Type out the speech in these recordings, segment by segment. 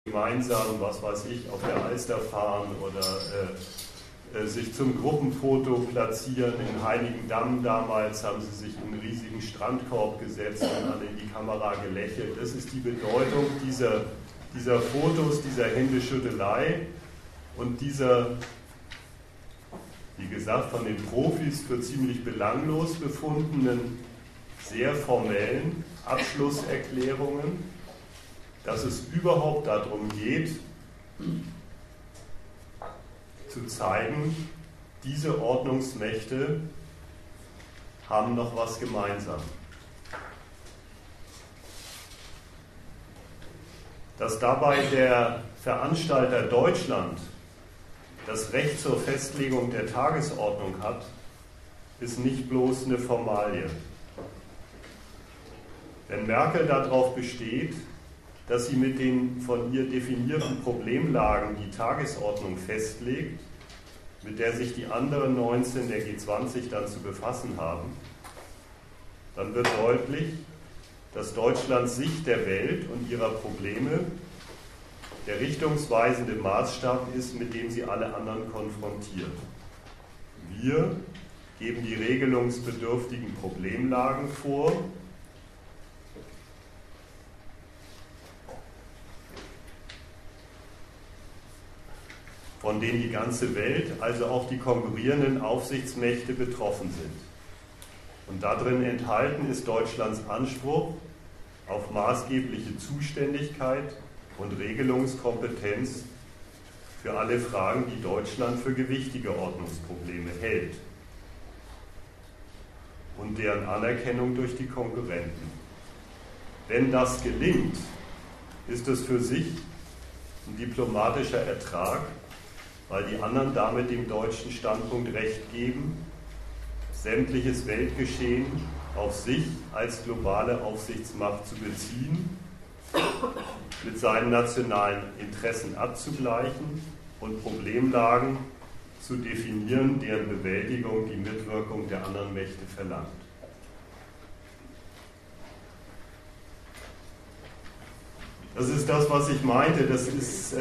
gemeinsam, was weiß ich, auf der Alster fahren oder sich zum Gruppenfoto platzieren. In Heiligendamm damals haben sie sich in einen riesigen Strandkorb gesetzt und dann in die Kamera gelächelt. Das ist die Bedeutung dieser Fotos, dieser Händeschüttelei und dieser, wie gesagt, von den Profis für ziemlich belanglos befundenen, sehr formellen Abschlusserklärungen, dass es überhaupt darum geht, zu zeigen, diese Ordnungsmächte haben noch was gemeinsam. Dass dabei der Veranstalter Deutschland das Recht zur Festlegung der Tagesordnung hat, ist nicht bloß eine Formalie. Wenn Merkel darauf besteht, dass sie mit den von ihr definierten Problemlagen die Tagesordnung festlegt, mit der sich die anderen 19 der G20 dann zu befassen haben, dann wird deutlich, dass Deutschlands Sicht der Welt und ihrer Probleme der richtungsweisende Maßstab ist, mit dem sie alle anderen konfrontiert. Wir geben die regelungsbedürftigen Problemlagen vor, von denen die ganze Welt, also auch die konkurrierenden Aufsichtsmächte betroffen sind. Und darin enthalten ist Deutschlands Anspruch auf maßgebliche Zuständigkeit und Regelungskompetenz für alle Fragen, die Deutschland für gewichtige Ordnungsprobleme hält und deren Anerkennung durch die Konkurrenten. Wenn das gelingt, ist es für sich ein diplomatischer Ertrag, weil die anderen damit dem deutschen Standpunkt Recht geben, sämtliches Weltgeschehen auf sich als globale Aufsichtsmacht zu beziehen, mit seinen nationalen Interessen abzugleichen und Problemlagen zu definieren, deren Bewältigung die Mitwirkung der anderen Mächte verlangt. Das ist das, was ich meinte. Das ist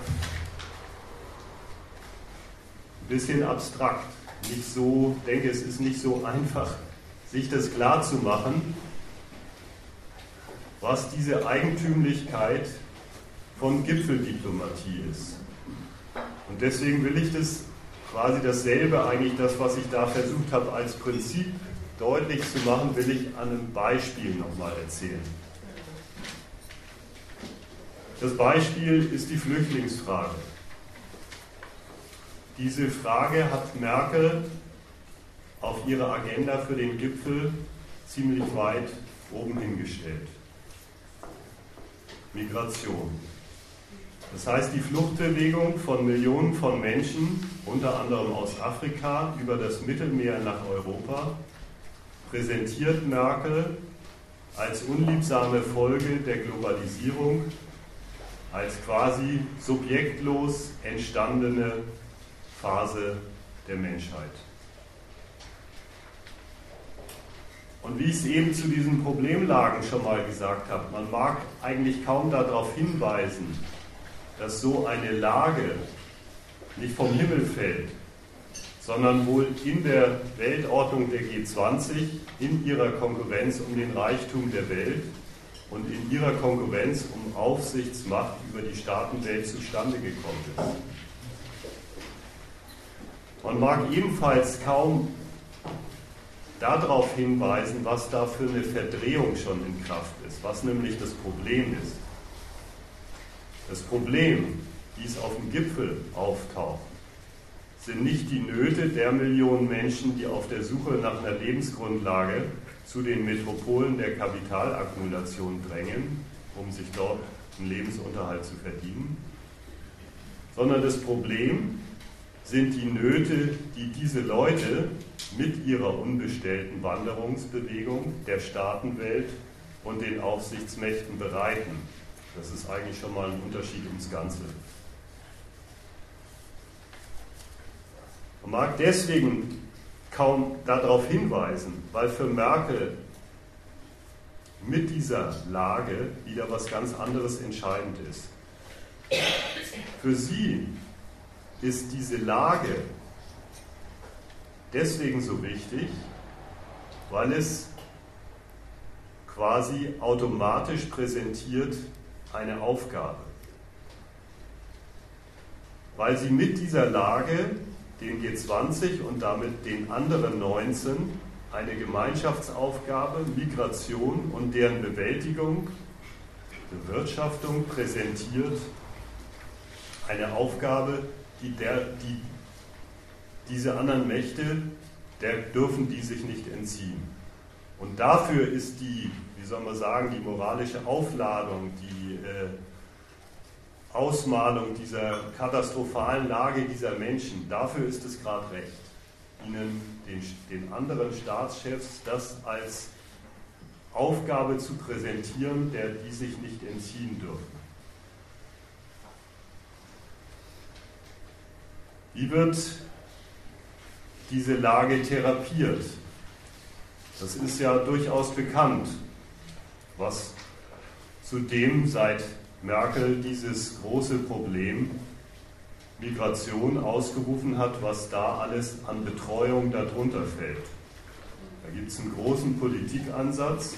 bisschen abstrakt. Nicht so, ich denke, es ist nicht so einfach, sich das klar zu machen, was diese Eigentümlichkeit von Gipfeldiplomatie ist. Und deswegen will ich das quasi dasselbe, eigentlich das, was ich da versucht habe, als Prinzip deutlich zu machen, will ich an einem Beispiel nochmal erzählen. Das Beispiel ist die Flüchtlingsfrage. Diese Frage hat Merkel auf ihre Agenda für den Gipfel ziemlich weit oben hingestellt. Migration. Das heißt, die Fluchtbewegung von Millionen von Menschen, unter anderem aus Afrika, über das Mittelmeer nach Europa, präsentiert Merkel als unliebsame Folge der Globalisierung, als quasi subjektlos entstandene Phase der Menschheit. Und wie ich es eben zu diesen Problemlagen schon mal gesagt habe, man mag eigentlich kaum darauf hinweisen, dass so eine Lage nicht vom Himmel fällt, sondern wohl in der Weltordnung der G20, in ihrer Konkurrenz um den Reichtum der Welt und in ihrer Konkurrenz um Aufsichtsmacht über die Staatenwelt zustande gekommen ist. Man mag ebenfalls kaum darauf hinweisen, was da für eine Verdrehung schon in Kraft ist, was nämlich das Problem ist. Das Problem, wie es auf dem Gipfel auftaucht, sind nicht die Nöte der Millionen Menschen, die auf der Suche nach einer Lebensgrundlage zu den Metropolen der Kapitalakkumulation drängen, um sich dort einen Lebensunterhalt zu verdienen, sondern das Problem sind die Nöte, die diese Leute mit ihrer unbestellten Wanderungsbewegung der Staatenwelt und den Aufsichtsmächten bereiten. Das ist eigentlich schon mal ein Unterschied ums Ganze. Man mag deswegen kaum darauf hinweisen, weil für Merkel mit dieser Lage wieder was ganz anderes entscheidend ist. Für sie ist diese Lage deswegen so wichtig, weil es quasi automatisch präsentiert eine Aufgabe. Weil sie mit dieser Lage den G20 und damit den anderen 19 eine Gemeinschaftsaufgabe, Migration und deren Bewältigung, Bewirtschaftung präsentiert, eine Aufgabe, die diese anderen Mächte, der dürfen die sich nicht entziehen. Und dafür ist die, wie soll man sagen, die moralische Aufladung, die Ausmalung dieser katastrophalen Lage dieser Menschen, dafür ist es gerade recht, ihnen, den anderen Staatschefs, das als Aufgabe zu präsentieren, der die sich nicht entziehen dürfen. Wie wird diese Lage therapiert? Das ist ja durchaus bekannt, was zudem seit Merkel dieses große Problem Migration ausgerufen hat, was da alles an Betreuung darunter fällt. Da gibt es einen großen Politikansatz.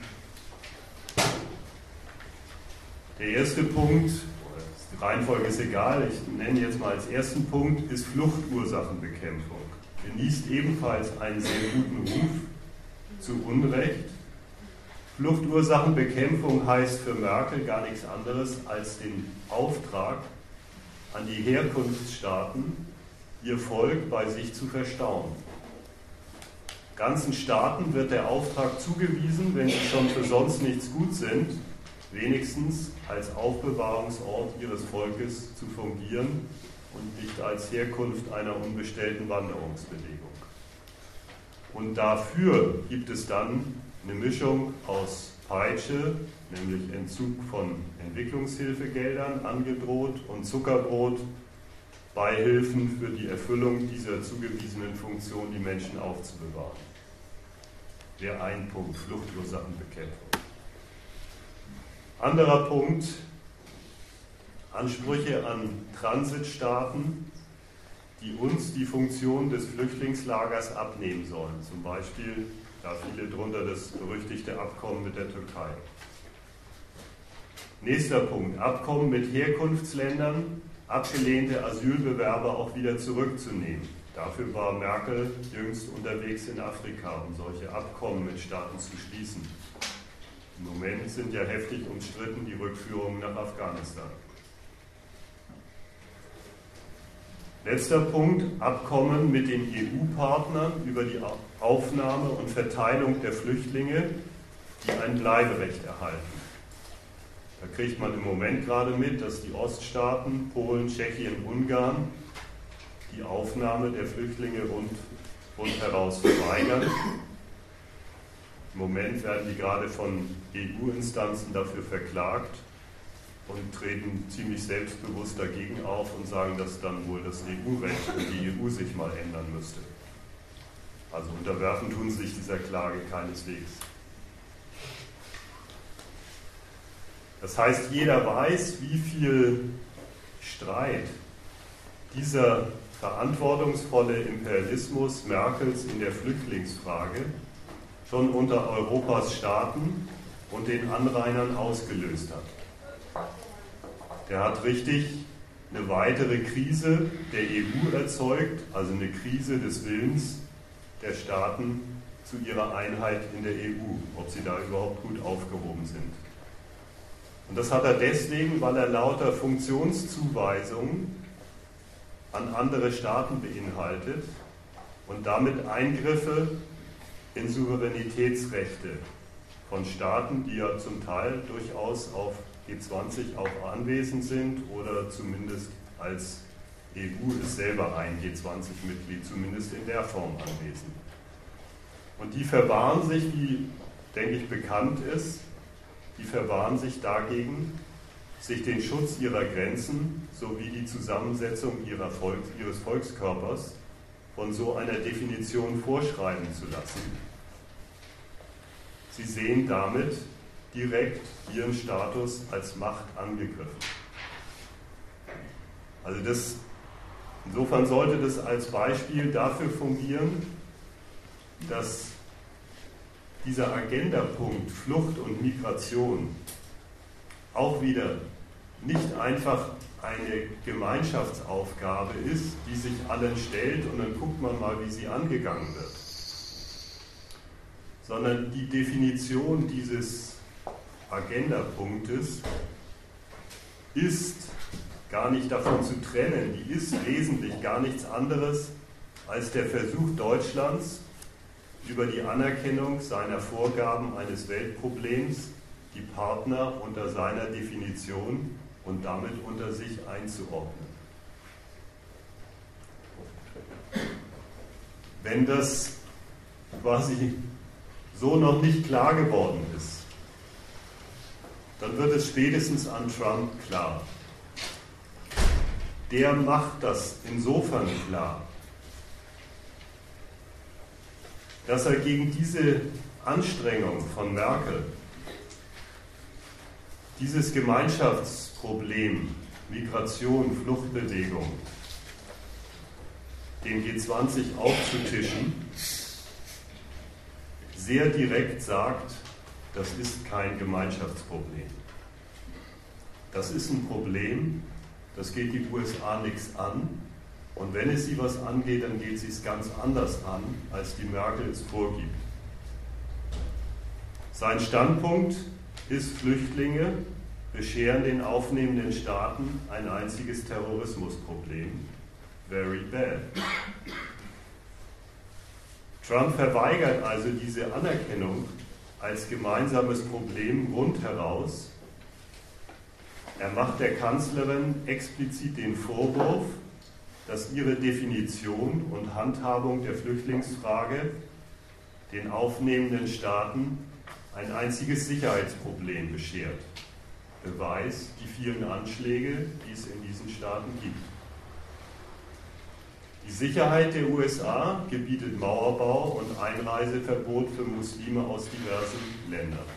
Der erste Punkt, die Reihenfolge ist egal, ich nenne jetzt mal als ersten Punkt, ist Fluchtursachenbekämpfung. Genießt ebenfalls einen sehr guten Ruf, zu Unrecht. Fluchtursachenbekämpfung heißt für Merkel gar nichts anderes als den Auftrag an die Herkunftsstaaten, ihr Volk bei sich zu verstauen. Ganzen Staaten wird der Auftrag zugewiesen, wenn sie schon für sonst nichts gut sind, wenigstens als Aufbewahrungsort ihres Volkes zu fungieren und nicht als Herkunft einer unbestellten Wanderungsbewegung. Und dafür gibt es dann eine Mischung aus Peitsche, nämlich Entzug von Entwicklungshilfegeldern angedroht, und Zuckerbrot, Beihilfen für die Erfüllung dieser zugewiesenen Funktion, die Menschen aufzubewahren. Der ein Punkt, Fluchtursachenbekämpfung. Anderer Punkt, Ansprüche an Transitstaaten, die uns die Funktion des Flüchtlingslagers abnehmen sollen. Zum Beispiel, da viele drunter, das berüchtigte Abkommen mit der Türkei. Nächster Punkt, Abkommen mit Herkunftsländern, abgelehnte Asylbewerber auch wieder zurückzunehmen. Dafür war Merkel jüngst unterwegs in Afrika, um solche Abkommen mit Staaten zu schließen. Im Moment sind ja heftig umstritten die Rückführungen nach Afghanistan. Letzter Punkt, Abkommen mit den EU-Partnern über die Aufnahme und Verteilung der Flüchtlinge, die ein Bleiberecht erhalten. Da kriegt man im Moment gerade mit, dass die Oststaaten, Polen, Tschechien, Ungarn, die Aufnahme der Flüchtlinge rundheraus verweigern. Im Moment werden die gerade von EU-Instanzen dafür verklagt und treten ziemlich selbstbewusst dagegen auf und sagen, dass dann wohl das EU-Recht und die EU sich mal ändern müsste. Also unterwerfen tun sie sich dieser Klage keineswegs. Das heißt, jeder weiß, wie viel Streit dieser verantwortungsvolle Imperialismus Merkels in der Flüchtlingsfrage schon unter Europas Staaten und den Anrainern ausgelöst hat. Der hat richtig eine weitere Krise der EU erzeugt, also eine Krise des Willens der Staaten zu ihrer Einheit in der EU, ob sie da überhaupt gut aufgehoben sind. Und das hat er deswegen, weil er lauter Funktionszuweisungen an andere Staaten beinhaltet und damit Eingriffe in Souveränitätsrechte von Staaten, die ja zum Teil durchaus auf G20 auch anwesend sind oder zumindest als EU ist selber ein G20-Mitglied, zumindest in der Form anwesend. Und die verwahren sich, wie denke ich bekannt ist, die verwahren sich dagegen, sich den Schutz ihrer Grenzen sowie die Zusammensetzung ihres Volkskörpers von so einer Definition vorschreiben zu lassen. Sie sehen damit direkt ihren Status als Macht angegriffen. Also insofern sollte das als Beispiel dafür fungieren, dass dieser Agendapunkt Flucht und Migration auch wieder nicht einfach eine Gemeinschaftsaufgabe ist, die sich allen stellt und dann guckt man mal, wie sie angegangen wird, sondern die Definition dieses Agendapunktes ist gar nicht davon zu trennen, die ist wesentlich gar nichts anderes als der Versuch Deutschlands, über die Anerkennung seiner Vorgaben eines Weltproblems die Partner unter seiner Definition und damit unter sich einzuordnen. Wenn das quasi so noch nicht klar geworden ist, dann wird es spätestens an Trump klar. Der macht das insofern klar, dass er gegen diese Anstrengung von Merkel, dieses Gemeinschaftsproblem, Migration, Fluchtbewegung, den G20 aufzutischen, sehr direkt sagt, das ist kein Gemeinschaftsproblem. Das ist ein Problem, das geht die USA nichts an. Und wenn es sie was angeht, dann geht sie es ganz anders an, als die Merkel es vorgibt. Sein Standpunkt ist, Flüchtlinge bescheren den aufnehmenden Staaten ein einziges Terrorismusproblem. Very bad. Trump verweigert also diese Anerkennung als gemeinsames Problem rundheraus. Er macht der Kanzlerin explizit den Vorwurf, dass ihre Definition und Handhabung der Flüchtlingsfrage den aufnehmenden Staaten ein einziges Sicherheitsproblem beschert. Beweis die vielen Anschläge, die es in diesen Staaten gibt. Die Sicherheit der USA gebietet Mauerbau und Einreiseverbot für Muslime aus diversen Ländern.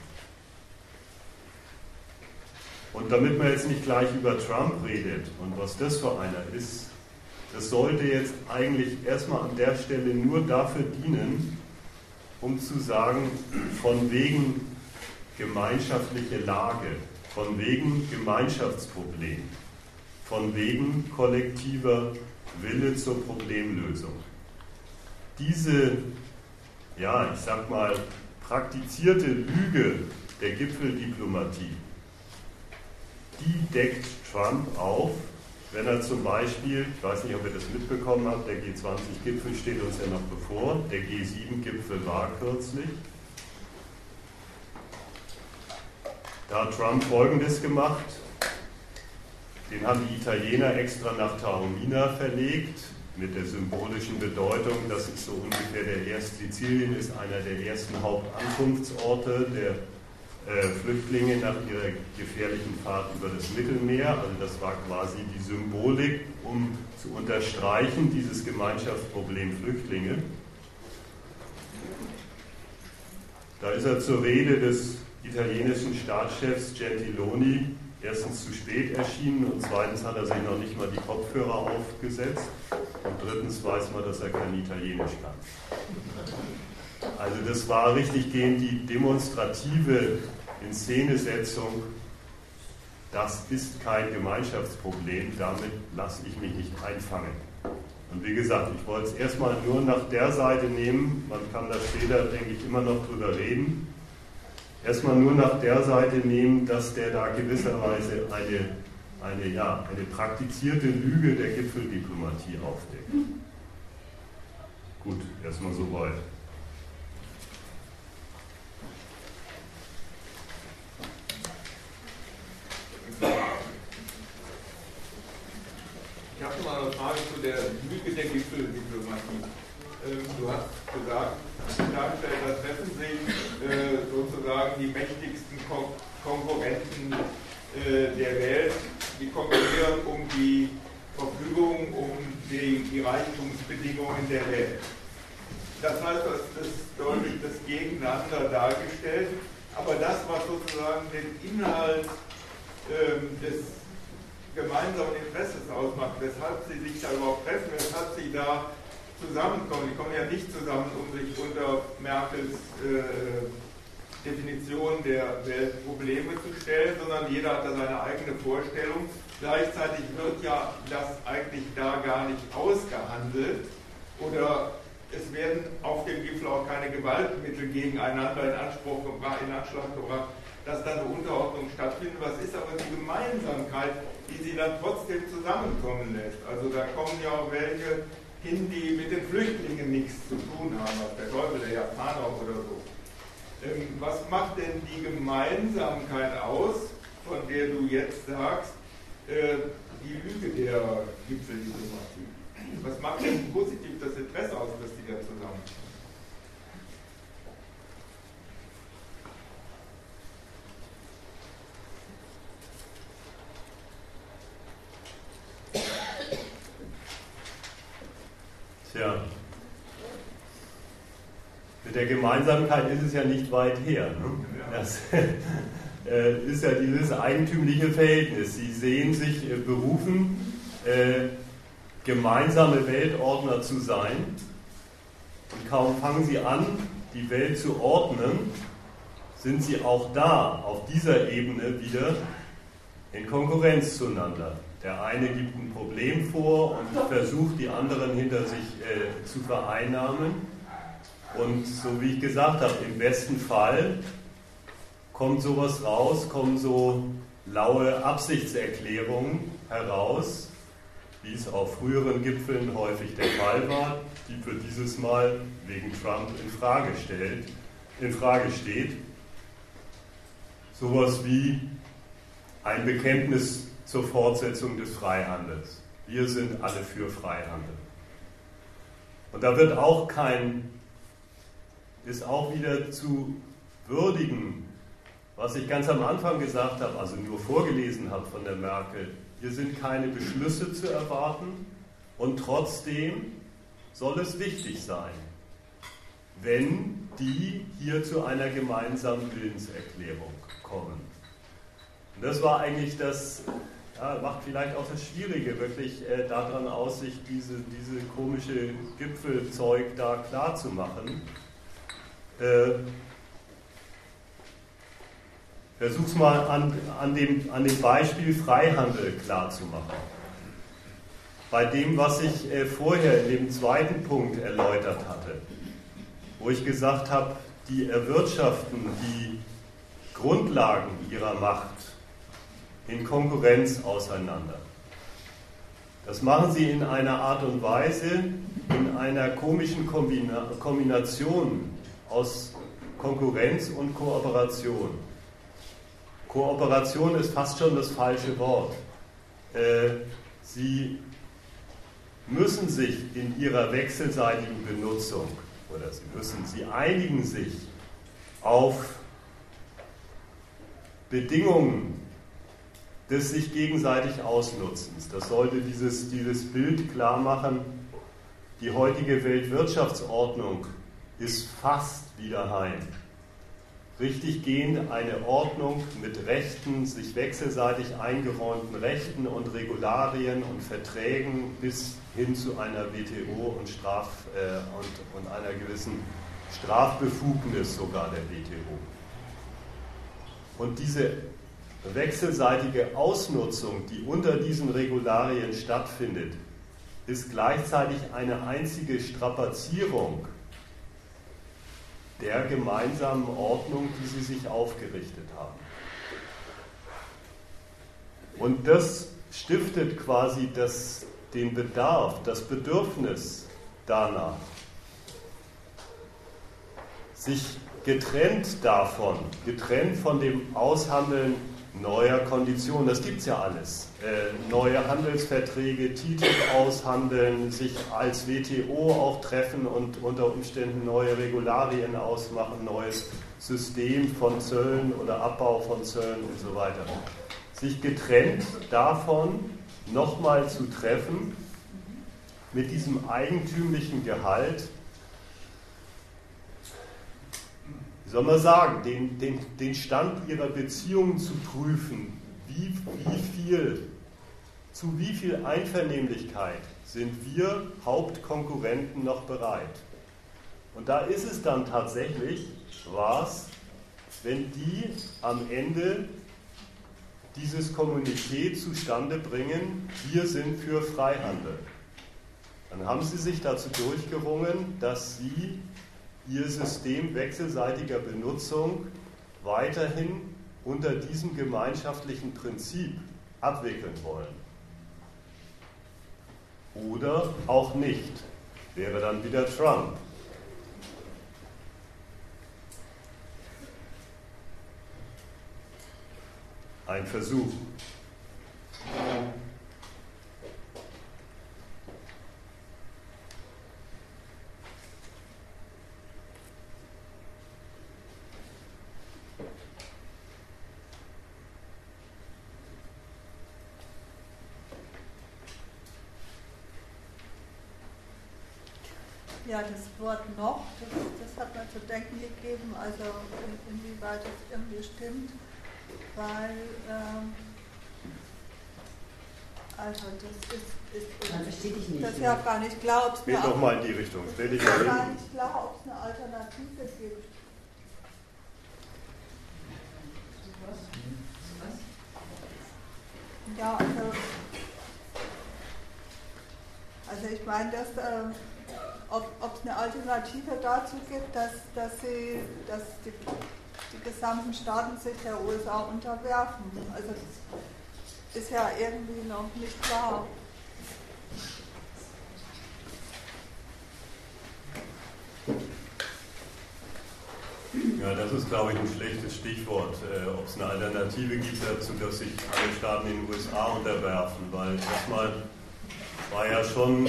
Und damit man jetzt nicht gleich über Trump redet und was das für einer ist, das sollte jetzt eigentlich erstmal an der Stelle nur dafür dienen, um zu sagen, von wegen gemeinschaftliche Lage, von wegen Gemeinschaftsproblem, von wegen kollektiver Wille zur Problemlösung. Diese, ja, ich sag mal, praktizierte Lüge der Gipfeldiplomatie, die deckt Trump auf, wenn er zum Beispiel, ich weiß nicht, ob ihr das mitbekommen habt, der G20-Gipfel steht uns ja noch bevor, der G7-Gipfel war kürzlich. Da hat Trump Folgendes gemacht, den haben die Italiener extra nach Taormina verlegt, mit der symbolischen Bedeutung, das ist so ungefähr Sizilien ist einer der ersten Hauptankunftsorte der Flüchtlinge nach ihrer gefährlichen Fahrt über das Mittelmeer. Also das war quasi die Symbolik, um zu unterstreichen, dieses Gemeinschaftsproblem Flüchtlinge. Da ist er zur Rede des italienischen Staatschefs Gentiloni erstens zu spät erschienen und zweitens hat er sich noch nicht mal die Kopfhörer aufgesetzt und drittens weiß man, dass er kein Italienisch kann. Also das war richtiggehend die demonstrative Inszenesetzung, das ist kein Gemeinschaftsproblem, damit lasse ich mich nicht einfangen. Und wie gesagt, ich wollte es erstmal nur nach der Seite nehmen, man kann da später, denke ich, immer noch drüber reden, erstmal nur nach der Seite nehmen, dass der da gewisserweise eine praktizierte Lüge der Gipfeldiplomatie aufdeckt. Gut, erstmal soweit. Ich habe noch mal eine Frage zu der Lüge der Gipfeldiplomatie. Du hast gesagt, Darsteller treffen sich sozusagen die mächtigsten Konkurrenten der Welt, die konkurrieren um die Verfügung, um die Reichtumsbedingungen der Welt. Das heißt, das ist deutlich das Gegeneinander dargestellt, aber das, was sozusagen den Inhalt des gemeinsamen Interesses ausmacht, weshalb sie sich da überhaupt treffen, weshalb sie da zusammenkommen. Die kommen ja nicht zusammen, um sich unter Merkels Definition der Weltprobleme zu stellen, sondern jeder hat da seine eigene Vorstellung. Gleichzeitig wird ja das eigentlich da gar nicht ausgehandelt oder es werden auf dem Gipfel auch keine Gewaltmittel gegeneinander in Anschlag gebracht, dass da eine Unterordnung stattfindet. Was ist aber die Gemeinsamkeit, die sie dann trotzdem zusammenkommen lässt? Also da kommen ja auch welche hin, die mit den Flüchtlingen nichts zu tun haben, als der Teufel, der Japaner oder so. Was macht denn die Gemeinsamkeit aus, von der du jetzt sagst, die Lüge der Gipfeldiplomatie? Was macht denn positiv das Interesse aus, dass die da zusammenkommen? Tja, mit der Gemeinsamkeit ist es ja nicht weit her. Ne? Das ist ja dieses eigentümliche Verhältnis. Sie sehen sich berufen, gemeinsame Weltordner zu sein, und kaum fangen sie an, die Welt zu ordnen, sind sie auch da, auf dieser Ebene wieder in Konkurrenz zueinander. Der eine gibt ein Problem vor und versucht, die anderen hinter sich zu vereinnahmen. Und so wie ich gesagt habe, im besten Fall kommt sowas raus, kommen so laue Absichtserklärungen heraus, wie es auf früheren Gipfeln häufig der Fall war, die für dieses Mal wegen Trump in Frage steht. Sowas wie ein Bekenntnis zur Fortsetzung des Freihandels. Wir sind alle für Freihandel. Und da wird auch ist auch wieder zu würdigen, was ich ganz am Anfang gesagt habe, also nur vorgelesen habe von der Merkel. Hier sind keine Beschlüsse zu erwarten und trotzdem soll es wichtig sein, wenn die hier zu einer gemeinsamen Willenserklärung kommen. Und das war eigentlich das, macht vielleicht auch das Schwierige, wirklich daran aus, sich diese komische Gipfelzeug da klar zu machen. Versuch's mal an dem Beispiel Freihandel klar zu machen. Bei dem, was ich vorher in dem zweiten Punkt erläutert hatte, wo ich gesagt habe, die erwirtschaften die Grundlagen ihrer Macht in Konkurrenz auseinander. Das machen sie in einer Art und Weise, in einer komischen Kombination aus Konkurrenz und Kooperation. Kooperation ist fast schon das falsche Wort. Sie müssen sich in ihrer wechselseitigen Benutzung, sie einigen sich auf Bedingungen des sich gegenseitig Ausnutzens. Das sollte dieses Bild klar machen. Die heutige Weltwirtschaftsordnung ist fast wieder heim. Richtig gehend eine Ordnung mit Rechten, sich wechselseitig eingeräumten Rechten und Regularien und Verträgen bis hin zu einer WTO und einer gewissen Strafbefugnis sogar der WTO. Und diese wechselseitige Ausnutzung, die unter diesen Regularien stattfindet, ist gleichzeitig eine einzige Strapazierung der gemeinsamen Ordnung, die sie sich aufgerichtet haben. Und das stiftet quasi den Bedarf, das Bedürfnis danach, sich getrennt von dem Aushandeln neuer Konditionen, das gibt es ja alles. Neue Handelsverträge, TTIP aushandeln, sich als WTO auch treffen und unter Umständen neue Regularien ausmachen, neues System von Zöllen oder Abbau von Zöllen und so weiter. Sich getrennt davon nochmal zu treffen, mit diesem eigentümlichen Gehalt, wie soll man sagen, den Stand ihrer Beziehungen zu prüfen, wie viel zu wie viel Einvernehmlichkeit sind wir Hauptkonkurrenten noch bereit? Und da ist es dann tatsächlich was, wenn die am Ende dieses Kommuniqué zustande bringen, wir sind für Freihandel. Dann haben sie sich dazu durchgerungen, dass sie ihr System wechselseitiger Benutzung weiterhin unter diesem gemeinschaftlichen Prinzip abwickeln wollen. Oder auch nicht. Wäre dann wieder Trump. Ein Versuch. Ja, das Wort noch, das hat mir zu denken gegeben, also inwieweit es irgendwie stimmt, weil, also das ist Man versteht dich nicht. das ist ja gar nicht klar, ob es Geht doch mal in die Richtung. Stell dich mal hin. gar nicht klar, ob es eine Alternative gibt. Ja, also ich meine, dass ob es eine Alternative dazu gibt, dass die gesamten Staaten sich der USA unterwerfen. Also das ist ja irgendwie noch nicht klar. Ja, das ist, glaube ich, ein schlechtes Stichwort, ob es eine Alternative gibt dazu, dass sich alle Staaten in den USA unterwerfen, weil erstmal war ja schon...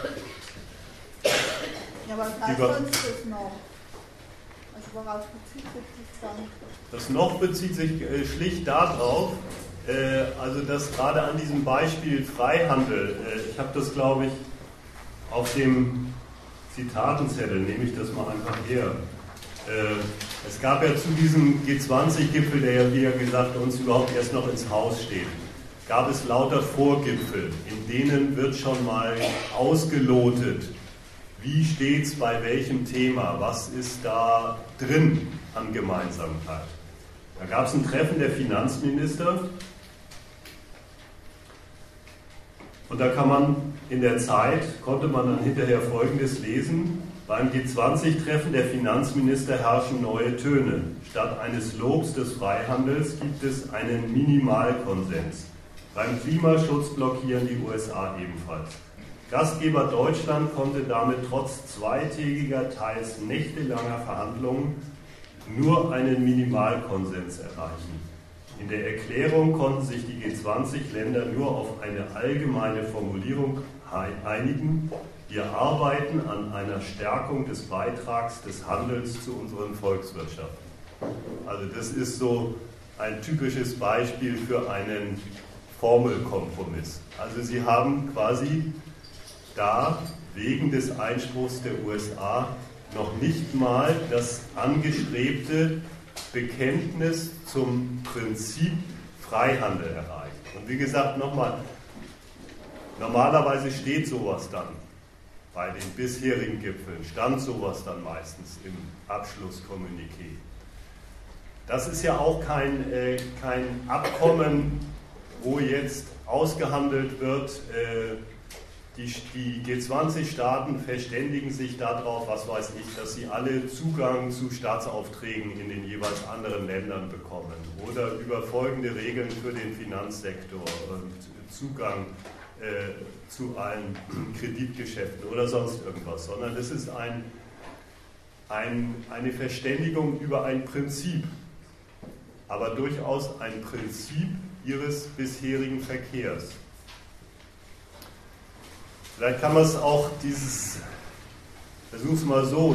Ja, aber was heißt sonst das noch? Also worauf bezieht sich das dann? Das noch bezieht sich schlicht darauf, also dass gerade an diesem Beispiel Freihandel, ich habe das, glaube ich, auf dem Zitatenzettel, nehme ich das mal einfach her. Es gab ja zu diesem G20-Gipfel, der ja, wie gesagt, uns überhaupt erst noch ins Haus steht, gab es lauter Vorgipfel, in denen wird schon mal ausgelotet, wie steht es bei welchem Thema, was ist da drin an Gemeinsamkeit. Da gab es ein Treffen der Finanzminister und da kann man in der Zeit, konnte man dann hinterher Folgendes lesen: Beim G20-Treffen der Finanzminister herrschen neue Töne. Statt eines Lobs des Freihandels gibt es einen Minimalkonsens. Beim Klimaschutz blockieren die USA ebenfalls. Gastgeber Deutschland konnte damit trotz zweitägiger, teils nächtelanger Verhandlungen nur einen Minimalkonsens erreichen. In der Erklärung konnten sich die G20-Länder nur auf eine allgemeine Formulierung einigen: Wir arbeiten an einer Stärkung des Beitrags des Handels zu unseren Volkswirtschaften. Also das ist so ein typisches Beispiel für einen Formelkompromiss. Also Sie haben quasi da wegen des Einspruchs der USA noch nicht mal das angestrebte Bekenntnis zum Prinzip Freihandel erreicht. Und wie gesagt, nochmal, normalerweise steht sowas dann bei den bisherigen Gipfeln, stand sowas dann meistens im Abschlusskommuniqué. Das ist ja auch kein Abkommen, wo jetzt ausgehandelt wird, die G20-Staaten verständigen sich darauf, was weiß ich, dass sie alle Zugang zu Staatsaufträgen in den jeweils anderen Ländern bekommen oder über folgende Regeln für den Finanzsektor und Zugang zu allen Kreditgeschäften oder sonst irgendwas, sondern es ist eine Verständigung über ein Prinzip, aber durchaus ein Prinzip ihres bisherigen Verkehrs. Vielleicht kann man es auch versuch's mal so,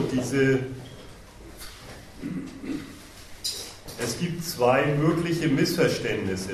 es gibt zwei mögliche Missverständnisse.